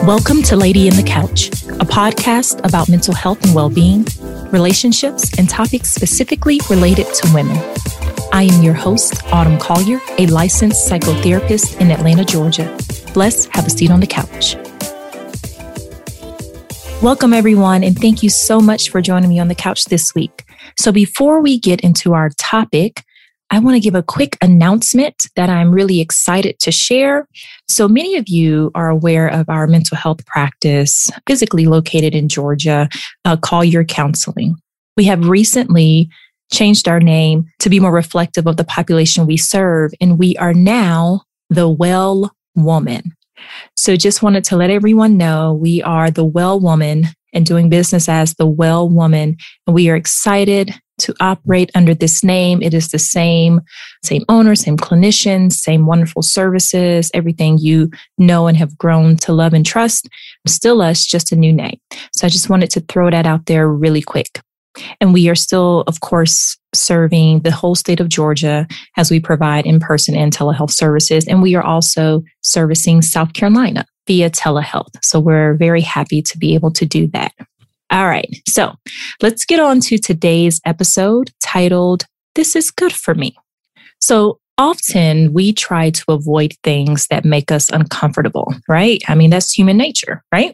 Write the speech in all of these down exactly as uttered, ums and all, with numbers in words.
Welcome to Lady in the Couch, a podcast about mental health and well-being, relationships, and topics specifically related to women. I am your host, Autumn Collier, a licensed psychotherapist in Atlanta, Georgia. Let's have a seat on the couch. Welcome, everyone, and thank you so much for joining me on the couch this week. So before we get into our topic, I want to give a quick announcement that I'm really excited to share. So many of you are aware of our mental health practice, physically located in Georgia, uh, Collier Counseling. We have recently changed our name to be more reflective of the population we serve, and we are now the Well Woman. So just wanted to let everyone know we are the Well Woman and doing business as the Well Woman, and we are excited to operate under this name. It is the same, same owner, same clinicians, same wonderful services, everything you know and have grown to love and trust. Still us, just a new name. So I just wanted to throw that out there really quick. And we are still, of course, serving the whole state of Georgia as we provide in-person and telehealth services. And we are also servicing South Carolina via telehealth. So we're very happy to be able to do that. All right, so let's get on to today's episode titled, This is Good for Me. So often we try to avoid things that make us uncomfortable, right? I mean, that's human nature, right?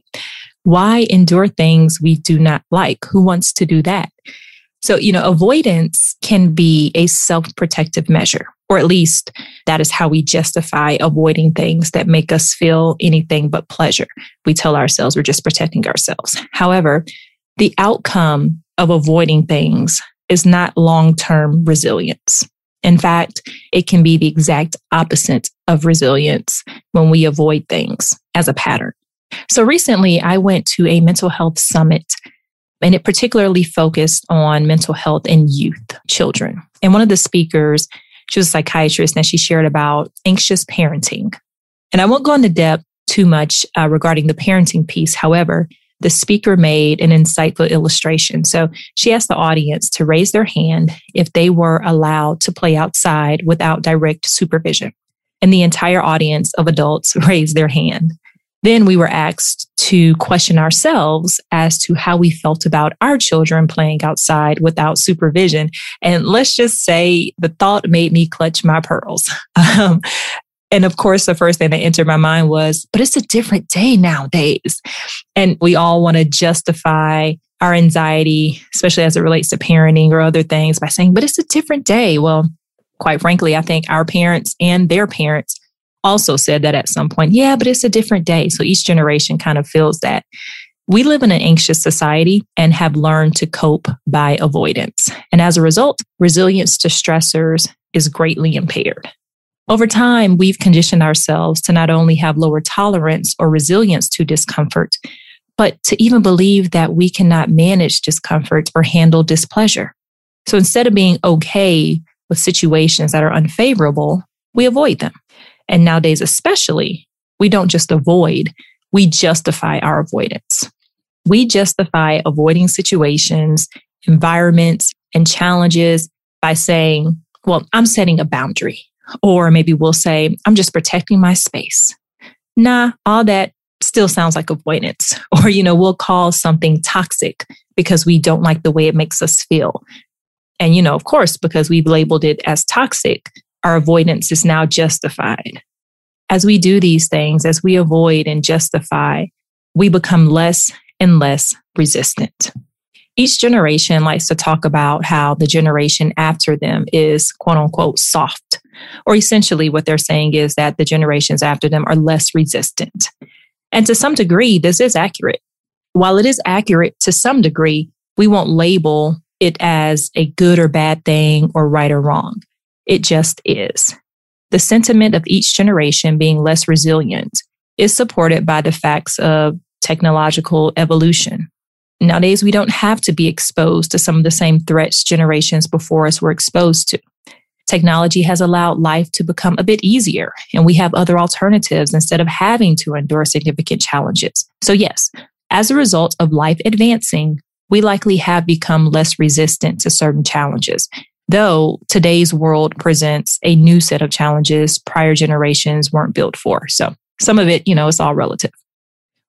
Why endure things we do not like? Who wants to do that? So, you know, avoidance can be a self-protective measure, or at least that is how we justify avoiding things that make us feel anything but pleasure. We tell ourselves we're just protecting ourselves. However, the outcome of avoiding things is not long-term resilience. In fact, it can be the exact opposite of resilience when we avoid things as a pattern. So recently, I went to a mental health summit, and it particularly focused on mental health in youth, children. And one of the speakers, she was a psychiatrist, and she shared about anxious parenting. And I won't go into depth too much uh, regarding the parenting piece. However, the speaker made an insightful illustration. So she asked the audience to raise their hand if they were allowed to play outside without direct supervision. And the entire audience of adults raised their hand. Then we were asked to question ourselves as to how we felt about our children playing outside without supervision. And let's just say the thought made me clutch my pearls. Um, and of course, the first thing that entered my mind was, but it's a different day nowadays. And we all want to justify our anxiety, especially as it relates to parenting or other things, by saying, but it's a different day. Well, quite frankly, I think our parents and their parents also said that at some point. Yeah, but it's a different day. So each generation kind of feels that. We live in an anxious society and have learned to cope by avoidance. And as a result, resilience to stressors is greatly impaired. Over time, we've conditioned ourselves to not only have lower tolerance or resilience to discomfort, but to even believe that we cannot manage discomfort or handle displeasure. So instead of being okay with situations that are unfavorable, we avoid them. And nowadays, especially, we don't just avoid, we justify our avoidance. We justify avoiding situations, environments, and challenges by saying, well, I'm setting a boundary. Or maybe we'll say, I'm just protecting my space. Nah, all that still sounds like avoidance. Or, you know, we'll call something toxic because we don't like the way it makes us feel. And, you know, of course, because we've labeled it as toxic, our avoidance is now justified. As we do these things, as we avoid and justify, we become less and less resistant. Each generation likes to talk about how the generation after them is quote unquote soft, or essentially what they're saying is that the generations after them are less resistant. And to some degree, this is accurate. While it is accurate to some degree, we won't label it as a good or bad thing or right or wrong. It just is. The sentiment of each generation being less resilient is supported by the facts of technological evolution. Nowadays, we don't have to be exposed to some of the same threats generations before us were exposed to. Technology has allowed life to become a bit easier, and we have other alternatives instead of having to endure significant challenges. So yes, as a result of life advancing, we likely have become less resistant to certain challenges. Though today's world presents a new set of challenges prior generations weren't built for. So some of it, you know, it's all relative.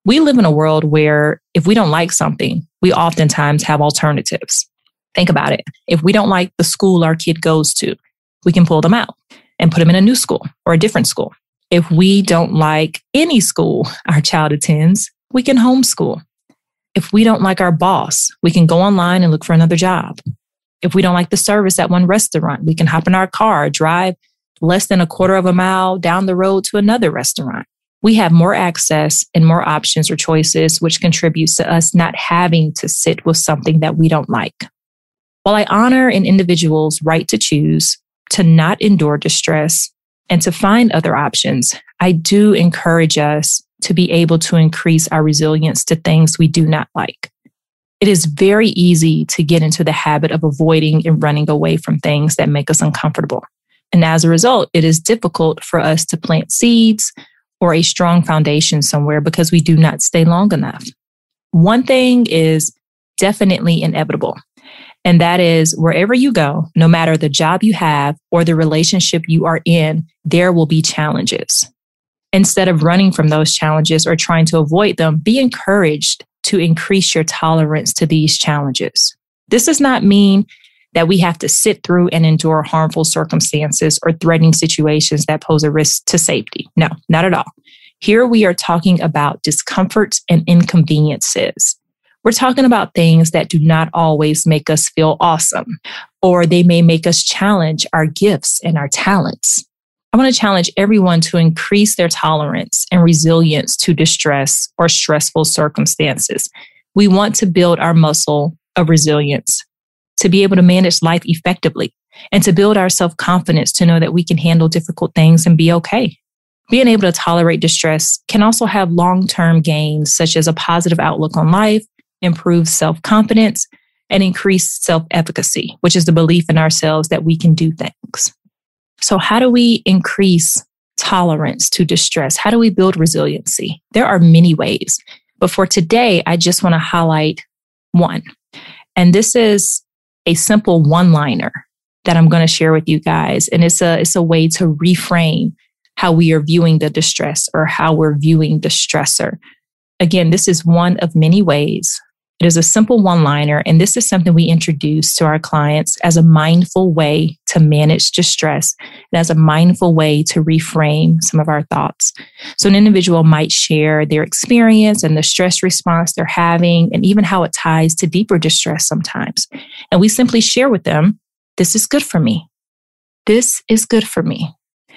We live in a world where if we don't like something, we oftentimes have alternatives. Think about it. If we don't like the school our kid goes to, we can pull them out and put them in a new school or a different school. If we don't like any school our child attends, we can homeschool. If we don't like our boss, we can go online and look for another job. If we don't like the service at one restaurant, we can hop in our car, drive less than a quarter of a mile down the road to another restaurant. We have more access and more options or choices, which contributes to us not having to sit with something that we don't like. While I honor an individual's right to choose, to not endure distress, and to find other options, I do encourage us to be able to increase our resilience to things we do not like. It is very easy to get into the habit of avoiding and running away from things that make us uncomfortable. And as a result, it is difficult for us to plant seeds or a strong foundation somewhere because we do not stay long enough. One thing is definitely inevitable, and that is wherever you go, no matter the job you have or the relationship you are in, there will be challenges. Instead of running from those challenges or trying to avoid them, be encouraged to increase your tolerance to these challenges. This does not mean that we have to sit through and endure harmful circumstances or threatening situations that pose a risk to safety. No, not at all. Here we are talking about discomforts and inconveniences. We're talking about things that do not always make us feel awesome, or they may make us challenge our gifts and our talents. I want to challenge everyone to increase their tolerance and resilience to distress or stressful circumstances. We want to build our muscle of resilience to be able to manage life effectively and to build our self-confidence to know that we can handle difficult things and be okay. Being able to tolerate distress can also have long-term gains, such as a positive outlook on life, improved self-confidence, and increased self-efficacy, which is the belief in ourselves that we can do things. So how do we increase tolerance to distress? How do we build resiliency? There are many ways, but for today, I just want to highlight one. And this is a simple one-liner that I'm going to share with you guys. And it's a, it's a way to reframe how we are viewing the distress or how we're viewing the stressor. Again, this is one of many ways. It is a simple one-liner, and this is something we introduce to our clients as a mindful way to manage distress and as a mindful way to reframe some of our thoughts. So an individual might share their experience and the stress response they're having, and even how it ties to deeper distress sometimes. And we simply share with them, this is good for me. This is good for me.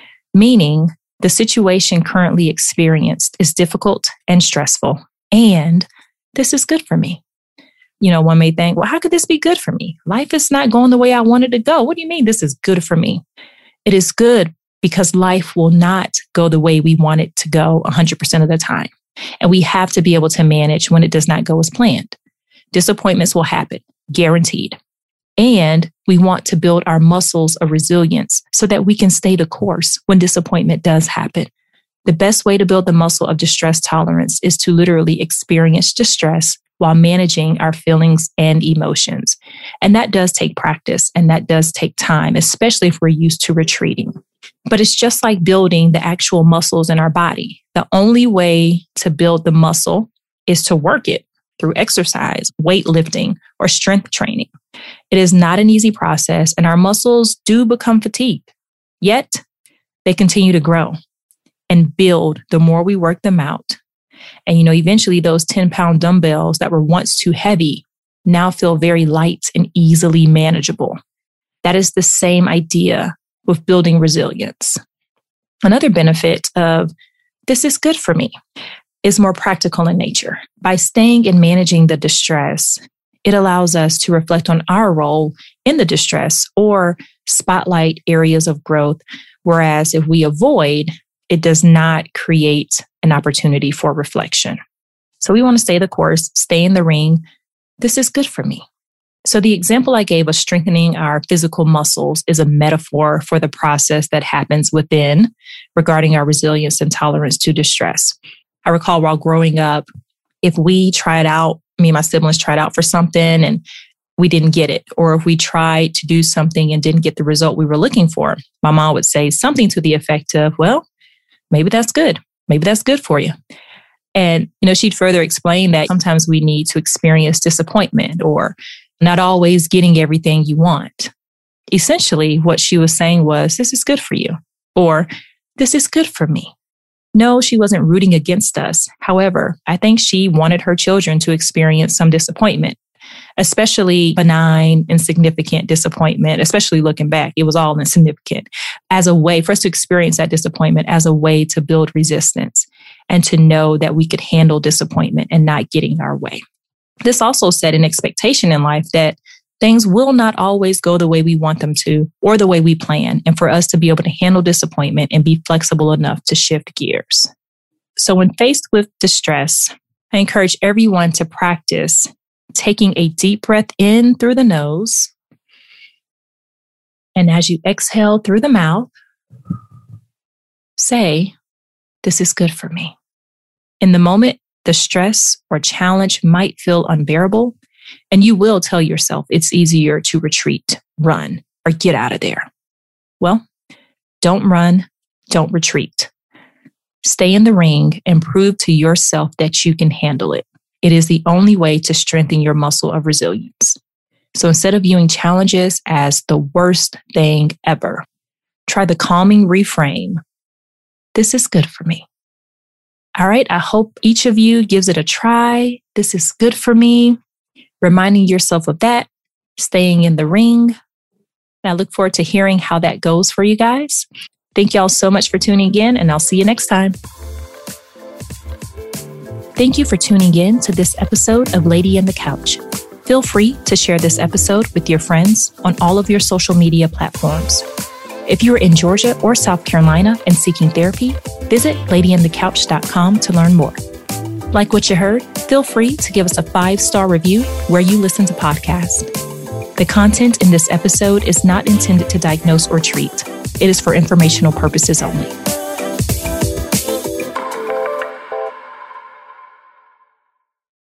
Meaning the situation currently experienced is difficult and stressful, and this is good for me. You know, one may think, well, how could this be good for me? Life is not going the way I wanted to go. What do you mean this is good for me? It is good because life will not go the way we want it to go one hundred percent of the time. And we have to be able to manage when it does not go as planned. Disappointments will happen, guaranteed. And we want to build our muscles of resilience so that we can stay the course when disappointment does happen. The best way to build the muscle of distress tolerance is to literally experience distress while managing our feelings and emotions. And that does take practice, and that does take time, especially if we're used to retreating. But it's just like building the actual muscles in our body. The only way to build the muscle is to work it through exercise, weightlifting, or strength training. It is not an easy process, and our muscles do become fatigued. Yet, they continue to grow and build the more we work them out. And, you know, eventually those ten pound dumbbells that were once too heavy now feel very light and easily manageable. That is the same idea with building resilience. Another benefit of this is good for me is more practical in nature. By staying and managing the distress, it allows us to reflect on our role in the distress or spotlight areas of growth. Whereas if we avoid, it does not create an opportunity for reflection. So we want to stay the course, stay in the ring. This is good for me. So the example I gave of strengthening our physical muscles is a metaphor for the process that happens within regarding our resilience and tolerance to distress. I recall while growing up, if we tried out, me and my siblings tried out for something and we didn't get it, or if we tried to do something and didn't get the result we were looking for, my mom would say something to the effect of, well, maybe that's good. Maybe that's good for you. And, you know, she'd further explain that sometimes we need to experience disappointment or not always getting everything you want. Essentially, what she was saying was, this is good for you, or this is good for me. No, she wasn't rooting against us. However, I think she wanted her children to experience some disappointment, especially benign, insignificant disappointment, especially looking back. It was all insignificant, as a way for us to experience that disappointment as a way to build resistance and to know that we could handle disappointment and not getting our way. This also set an expectation in life that things will not always go the way we want them to or the way we plan, and for us to be able to handle disappointment and be flexible enough to shift gears. So when faced with distress, I encourage everyone to practice taking a deep breath in through the nose, and as you exhale through the mouth, say, this is good for me. In the moment, the stress or challenge might feel unbearable, and you will tell yourself it's easier to retreat, run, or get out of there. Well, don't run, don't retreat. Stay in the ring and prove to yourself that you can handle it. It is the only way to strengthen your muscle of resilience. So instead of viewing challenges as the worst thing ever, try the calming reframe. This is good for me. All right, I hope each of you gives it a try. This is good for me. Reminding yourself of that, staying in the ring. And I look forward to hearing how that goes for you guys. Thank y'all so much for tuning in, and I'll see you next time. Thank you for tuning in to this episode of Lady on the Couch. Feel free to share this episode with your friends on all of your social media platforms. If you are in Georgia or South Carolina and seeking therapy, visit lady on the couch dot com to learn more. Like what you heard, feel free to give us a five-star review where you listen to podcasts. The content in this episode is not intended to diagnose or treat. It is for informational purposes only.